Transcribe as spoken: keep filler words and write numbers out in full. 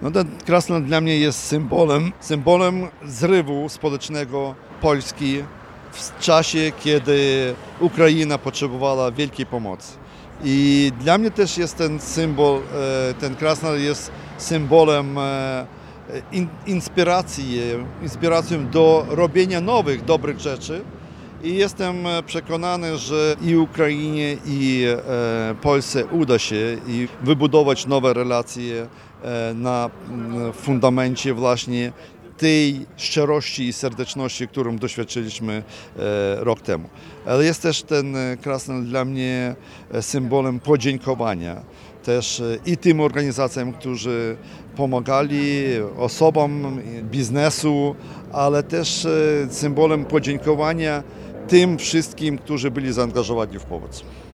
No ten Krasnal dla mnie jest symbolem, symbolem zrywu społecznego Polski w czasie, kiedy Ukraina potrzebowała wielkiej pomocy. I dla mnie też jest ten symbol, ten Krasnal jest symbolem inspiracji, inspiracją do robienia nowych, dobrych rzeczy. I jestem przekonany, że i Ukrainie, i Polsce uda się i wybudować nowe relacje na fundamencie właśnie tej szczerości i serdeczności, którą doświadczyliśmy rok temu. Ale jest też ten Krasnal dla mnie symbolem podziękowania też i tym organizacjom, którzy pomagali, osobom biznesu, ale też symbolem podziękowania tym wszystkim, którzy byli zaangażowani w pomoc.